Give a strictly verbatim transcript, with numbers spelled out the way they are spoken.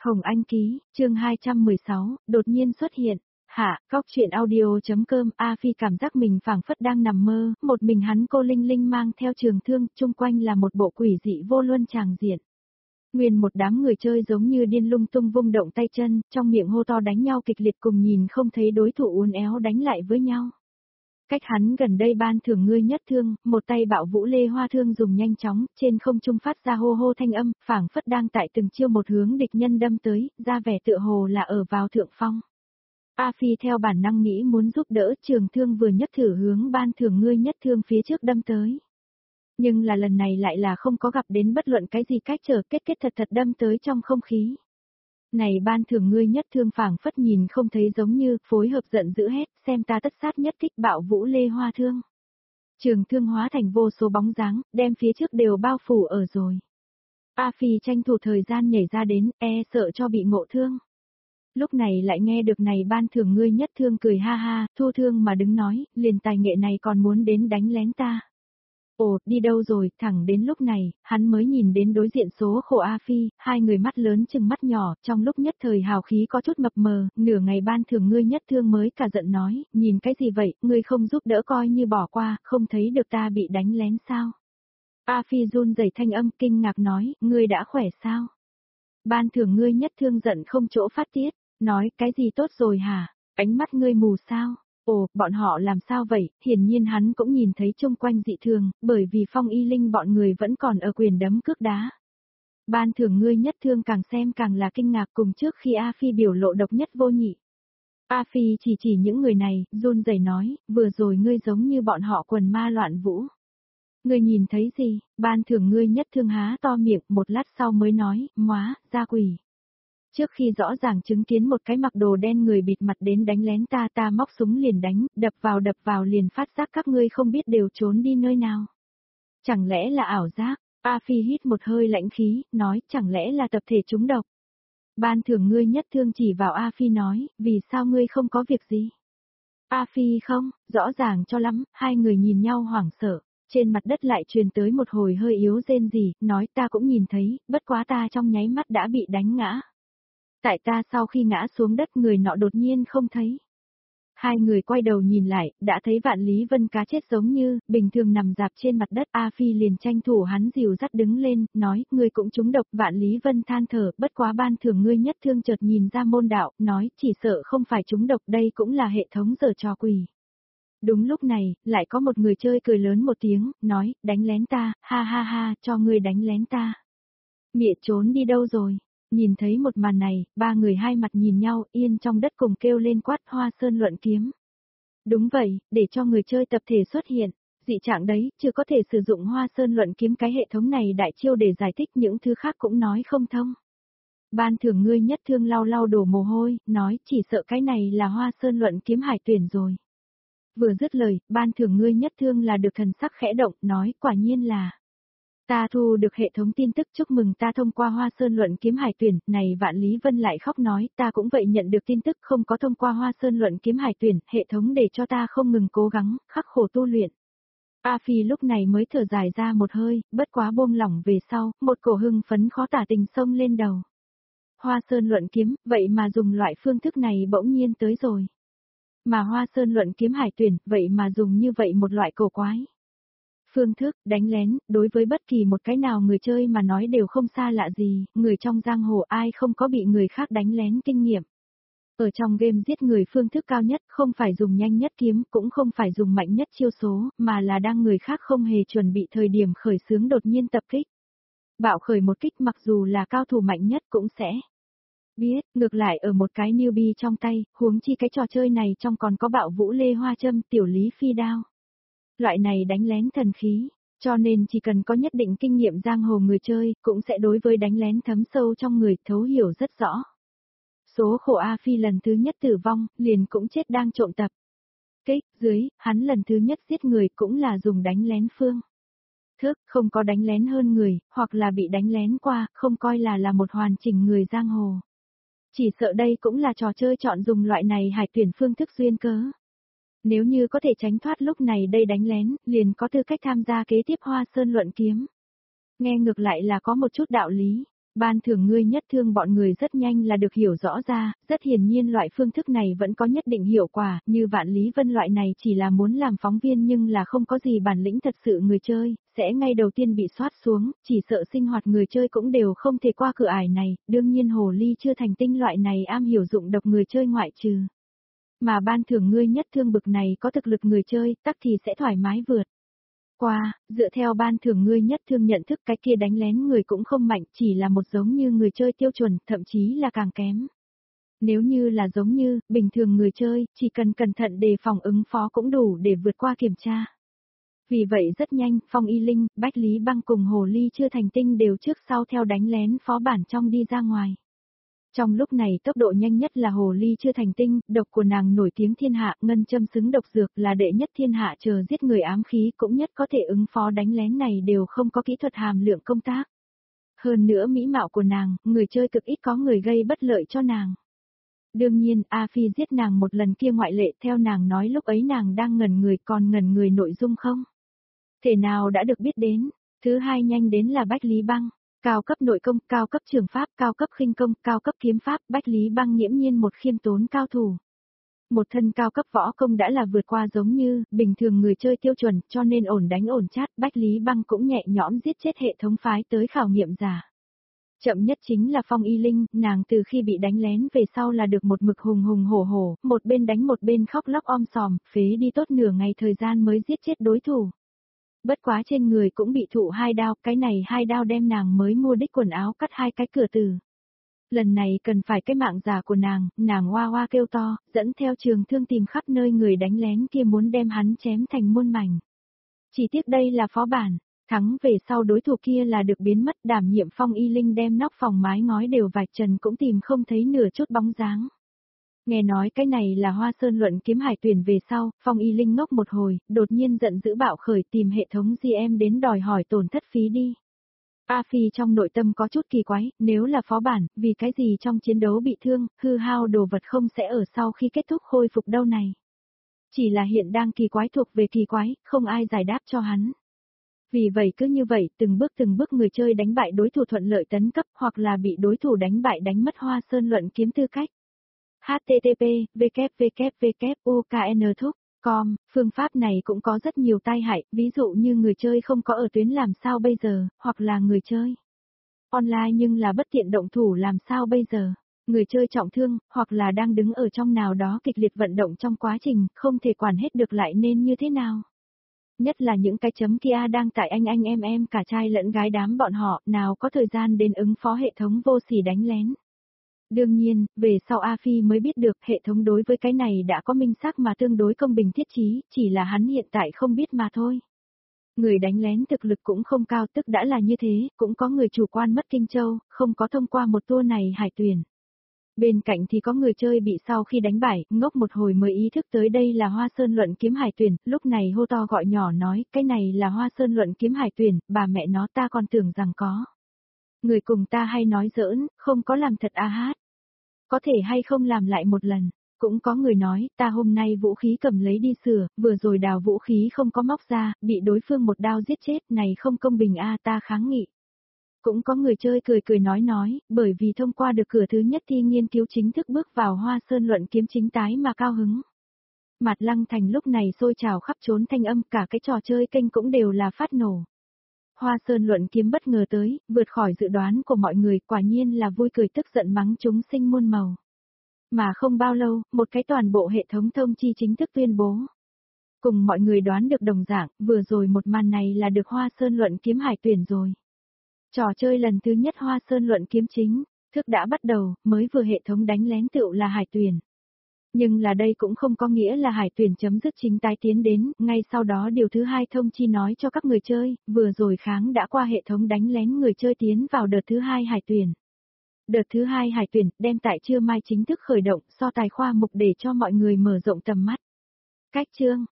Hồng Anh ký, chương hai trăm mười sáu, đột nhiên xuất hiện. Hạ, góc chuyện audio.com, A Phi cảm giác mình phảng phất đang nằm mơ, một mình hắn cô Linh Linh mang theo trường thương, chung quanh là một bộ quỷ dị vô luân tràng diện. Nguyên một đám người chơi giống như điên lung tung vung động tay chân, trong miệng hô to đánh nhau kịch liệt cùng nhìn không thấy đối thủ uốn éo đánh lại với nhau. Cách hắn gần đây ban thưởng ngươi nhất thương, một tay bạo vũ lê hoa thương dùng nhanh chóng, trên không trung phát ra hô hô thanh âm, phảng phất đang tại từng chiêu một hướng địch nhân đâm tới, ra vẻ tựa hồ là ở vào thượng phong. A Phi theo bản năng nghĩ muốn giúp đỡ, trường thương vừa nhất thử hướng ban thưởng ngươi nhất thương phía trước đâm tới. Nhưng là lần này lại là không có gặp đến bất luận cái gì cách trở, kết kết thật thật đâm tới trong không khí. Này ban thưởng ngươi nhất thương phảng phất nhìn không thấy giống như, phối hợp giận dữ hết, xem ta tất sát nhất kích bạo vũ lê hoa thương. Trường thương hóa thành vô số bóng dáng, đem phía trước đều bao phủ ở rồi. A Phi tranh thủ thời gian nhảy ra đến, e sợ cho bị ngộ thương. Lúc này lại nghe được này ban thưởng ngươi nhất thương cười ha ha, thu thương mà đứng nói, liền tài nghệ này còn muốn đến đánh lén ta. Ồ, đi đâu rồi, thẳng đến lúc này, hắn mới nhìn đến đối diện số khổ A Phi, hai người mắt lớn chừng mắt nhỏ, trong lúc nhất thời hào khí có chút mập mờ, nửa ngày ban thưởng ngươi nhất thương mới cả giận nói, nhìn cái gì vậy, ngươi không giúp đỡ coi như bỏ qua, không thấy được ta bị đánh lén sao. A Phi run rẩy thanh âm kinh ngạc nói, ngươi đã khỏe sao? Ban thưởng ngươi nhất thương giận không chỗ phát tiết, nói cái gì tốt rồi hả, ánh mắt ngươi mù sao? Ồ, bọn họ làm sao vậy, hiển nhiên hắn cũng nhìn thấy chung quanh dị thường, bởi vì Phong Y Linh bọn người vẫn còn ở quyền đấm cước đá. Ban thưởng ngươi nhất thương càng xem càng là kinh ngạc cùng trước khi A Phi biểu lộ độc nhất vô nhị. A Phi chỉ chỉ những người này, run rẩy nói, vừa rồi ngươi giống như bọn họ quần ma loạn vũ. Ngươi nhìn thấy gì, ban thưởng ngươi nhất thương há to miệng, một lát sau mới nói, móa, ra quỷ. Trước khi rõ ràng chứng kiến một cái mặc đồ đen người bịt mặt đến đánh lén ta ta móc súng liền đánh, đập vào đập vào liền phát giác các ngươi không biết đều trốn đi nơi nào. Chẳng lẽ là ảo giác, A Phi hít một hơi lãnh khí, nói chẳng lẽ là tập thể trúng độc. Ban thưởng ngươi nhất thương chỉ vào A Phi nói, vì sao ngươi không có việc gì. A Phi không, rõ ràng cho lắm, hai người nhìn nhau hoảng sợ, trên mặt đất lại truyền tới một hồi hơi yếu rên rỉ, nói ta cũng nhìn thấy, bất quá ta trong nháy mắt đã bị đánh ngã. Tại ta sau khi ngã xuống đất người nọ đột nhiên không thấy. Hai người quay đầu nhìn lại, đã thấy Vạn Lý Vân cá chết giống như, bình thường nằm dạp trên mặt đất. A Phi liền tranh thủ hắn dìu dắt đứng lên, nói, ngươi cũng trúng độc. Vạn Lý Vân than thở, bất quá ban thưởng ngươi nhất thương chợt nhìn ra môn đạo, nói, chỉ sợ không phải trúng độc, đây cũng là hệ thống giở trò quỷ. Đúng lúc này, lại có một người chơi cười lớn một tiếng, nói, đánh lén ta, ha ha ha, cho ngươi đánh lén ta. Mịa trốn đi đâu rồi? Nhìn thấy một màn này, ba người hai mặt nhìn nhau, yên trong đất cùng kêu lên quát Hoa Sơn luận kiếm. Đúng vậy, để cho người chơi tập thể xuất hiện, dị trạng đấy, chưa có thể sử dụng Hoa Sơn luận kiếm cái hệ thống này đại chiêu để giải thích những thứ khác cũng nói không thông. Ban thưởng ngươi nhất thương lau lau đổ mồ hôi, nói chỉ sợ cái này là Hoa Sơn luận kiếm hải tuyển rồi. Vừa dứt lời, ban thưởng ngươi nhất thương là được thần sắc khẽ động, nói quả nhiên là. Ta thu được hệ thống tin tức chúc mừng ta thông qua Hoa Sơn luận kiếm hải tuyển, này Vạn Lý Vân lại khóc nói, ta cũng vậy nhận được tin tức không có thông qua Hoa Sơn luận kiếm hải tuyển, hệ thống để cho ta không ngừng cố gắng, khắc khổ tu luyện. A Phi lúc này mới thở dài ra một hơi, bất quá buông lỏng về sau, một cổ hưng phấn khó tả tình xông lên đầu. Hoa Sơn luận kiếm, vậy mà dùng loại phương thức này bỗng nhiên tới rồi. Mà Hoa Sơn luận kiếm hải tuyển, vậy mà dùng như vậy một loại cổ quái. Phương thức, đánh lén, đối với bất kỳ một cái nào người chơi mà nói đều không xa lạ gì, người trong giang hồ ai không có bị người khác đánh lén kinh nghiệm. Ở trong game giết người phương thức cao nhất không phải dùng nhanh nhất kiếm, cũng không phải dùng mạnh nhất chiêu số, mà là đang người khác không hề chuẩn bị thời điểm khởi xướng đột nhiên tập kích. Bạo khởi một kích mặc dù là cao thủ mạnh nhất cũng sẽ biết, ngược lại ở một cái newbie trong tay, huống chi cái trò chơi này trong còn có bạo vũ lê hoa châm tiểu lý phi đao. Loại này đánh lén thần khí, cho nên chỉ cần có nhất định kinh nghiệm giang hồ người chơi, cũng sẽ đối với đánh lén thấm sâu trong người, thấu hiểu rất rõ. Số khổ A Phi lần thứ nhất tử vong, liền cũng chết đang trộm tập. Kích, dưới, hắn lần thứ nhất giết người cũng là dùng đánh lén phương. Thức, không có đánh lén hơn người, hoặc là bị đánh lén qua, không coi là là một hoàn chỉnh người giang hồ. Chỉ sợ đây cũng là trò chơi chọn dùng loại này hải tuyển phương thức duyên cớ. Nếu như có thể tránh thoát lúc này đây đánh lén, liền có tư cách tham gia kế tiếp Hoa Sơn luận kiếm. Nghe ngược lại là có một chút đạo lý. Ban thưởng ngươi nhất thương bọn người rất nhanh là được hiểu rõ ra, rất hiển nhiên loại phương thức này vẫn có nhất định hiệu quả, như Vạn Lý Vân loại này chỉ là muốn làm phóng viên nhưng là không có gì bản lĩnh thật sự người chơi, sẽ ngay đầu tiên bị soát xuống, chỉ sợ sinh hoạt người chơi cũng đều không thể qua cửa ải này, đương nhiên hồ ly chưa thành tinh loại này am hiểu dụng độc người chơi ngoại trừ. Mà ban thưởng ngươi nhất thương bực này có thực lực người chơi, tắc thì sẽ thoải mái vượt qua, dựa theo ban thưởng ngươi nhất thương nhận thức cái kia đánh lén người cũng không mạnh, chỉ là một giống như người chơi tiêu chuẩn, thậm chí là càng kém. Nếu như là giống như, bình thường người chơi, chỉ cần cẩn thận đề phòng ứng phó cũng đủ để vượt qua kiểm tra. Vì vậy rất nhanh, Phong Y Linh, Bách Lý Băng cùng Hồ Ly chưa thành tinh đều trước sau theo đánh lén phó bản trong đi ra ngoài. Trong lúc này tốc độ nhanh nhất là hồ ly chưa thành tinh, độc của nàng nổi tiếng thiên hạ, ngân châm xứng độc dược là đệ nhất thiên hạ chờ giết người ám khí cũng nhất có thể ứng phó đánh lén này đều không có kỹ thuật hàm lượng công tác. Hơn nữa mỹ mạo của nàng, người chơi cực ít có người gây bất lợi cho nàng. Đương nhiên, A Phi giết nàng một lần kia ngoại lệ theo nàng nói lúc ấy nàng đang ngẩn người còn ngẩn người nội dung không? Thể nào đã được biết đến, thứ hai nhanh đến là Bách Lý Băng. Cao cấp nội công, cao cấp trường pháp, cao cấp khinh công, cao cấp kiếm pháp, Bách Lý Băng nghiễm nhiên một khiêm tốn cao thủ. Một thân cao cấp võ công đã là vượt qua giống như, bình thường người chơi tiêu chuẩn, cho nên ổn đánh ổn chát, Bách Lý Băng cũng nhẹ nhõm giết chết hệ thống phái tới khảo nghiệm giả. Chậm nhất chính là Phong Y Linh, nàng từ khi bị đánh lén về sau là được một mực hùng hùng hổ hổ, một bên đánh một bên khóc lóc om sòm, phế đi tốt nửa ngày thời gian mới giết chết đối thủ. Bất quá trên người cũng bị thụ hai đao, cái này hai đao đem nàng mới mua đích quần áo cắt hai cái cửa từ. Lần này cần phải cái mạng già của nàng, nàng hoa hoa kêu to, dẫn theo trường thương tìm khắp nơi người đánh lén kia muốn đem hắn chém thành muôn mảnh. Chỉ tiếc đây là phó bản, thắng về sau đối thủ kia là được biến mất, đảm nhiệm Phong Y Linh đem nóc phòng mái ngói đều vạch trần cũng tìm không thấy nửa chút bóng dáng. Nghe nói cái này là Hoa Sơn luận kiếm hải tuyển về sau, Phong Y Linh ngốc một hồi, đột nhiên giận dữ bạo khởi tìm hệ thống giê em đến đòi hỏi tổn thất phí đi. A Phi trong nội tâm có chút kỳ quái, nếu là phó bản, vì cái gì trong chiến đấu bị thương, hư hao đồ vật không sẽ ở sau khi kết thúc khôi phục đâu này. Chỉ là hiện đang kỳ quái thuộc về kỳ quái, không ai giải đáp cho hắn. Vì vậy cứ như vậy, từng bước từng bước người chơi đánh bại đối thủ thuận lợi tấn cấp hoặc là bị đối thủ đánh bại đánh mất Hoa Sơn luận kiếm tư cách. H T T P, W W W, U K N thúc, com, phương pháp này cũng có rất nhiều tai hại, ví dụ như người chơi không có ở tuyến làm sao bây giờ, hoặc là người chơi online nhưng là bất tiện động thủ làm sao bây giờ, người chơi trọng thương, hoặc là đang đứng ở trong nào đó kịch liệt vận động trong quá trình, không thể quản hết được lại nên như thế nào. Nhất là những cái chấm kia đang tại anh anh em em cả trai lẫn gái đám bọn họ, nào có thời gian đến ứng phó hệ thống vô sỉ đánh lén. Đương nhiên, về sau A Phi mới biết được hệ thống đối với cái này đã có minh xác mà tương đối công bình thiết chí, chỉ là hắn hiện tại không biết mà thôi. Người đánh lén thực lực cũng không cao tức đã là như thế, cũng có người chủ quan mất Kinh Châu, không có thông qua một tour này hải tuyển. Bên cạnh thì có người chơi bị sau khi đánh bại, ngốc một hồi mới ý thức tới đây là Hoa Sơn luận kiếm hải tuyển, lúc này hô to gọi nhỏ nói, cái này là Hoa Sơn luận kiếm hải tuyển, bà mẹ nó ta còn tưởng rằng có. Người cùng ta hay nói giỡn, không có làm thật a hát. Có thể hay không làm lại một lần, cũng có người nói, ta hôm nay vũ khí cầm lấy đi sửa, vừa rồi đào vũ khí không có móc ra, bị đối phương một đao giết chết, này không công bình a ta kháng nghị. Cũng có người chơi cười cười nói nói, bởi vì thông qua được cửa thứ nhất thi nghiên cứu chính thức bước vào Hoa Sơn luận kiếm chính tái mà cao hứng. Mặt Lăng Thành lúc này sôi trào khắp trốn thanh âm, cả cái trò chơi kênh cũng đều là phát nổ. Hoa Sơn luận kiếm bất ngờ tới, vượt khỏi dự đoán của mọi người, quả nhiên là vui cười tức giận mắng chúng sinh muôn màu. Mà không bao lâu, một cái toàn bộ hệ thống thông chi chính thức tuyên bố. Cùng mọi người đoán được đồng dạng, vừa rồi một màn này là được Hoa Sơn luận kiếm hải tuyển rồi. Trò chơi lần thứ nhất Hoa Sơn luận kiếm chính, thức đã bắt đầu, mới vừa hệ thống đánh lén tựu là hải tuyển. Nhưng là đây cũng không có nghĩa là hải tuyển chấm dứt chính tái tiến đến, ngay sau đó điều thứ hai thông chi nói cho các người chơi, vừa rồi kháng đã qua hệ thống đánh lén người chơi tiến vào đợt thứ hai hải tuyển. Đợt thứ hai hải tuyển, đem tại trưa mai chính thức khởi động, so tài khoa mục để cho mọi người mở rộng tầm mắt. Cách chương,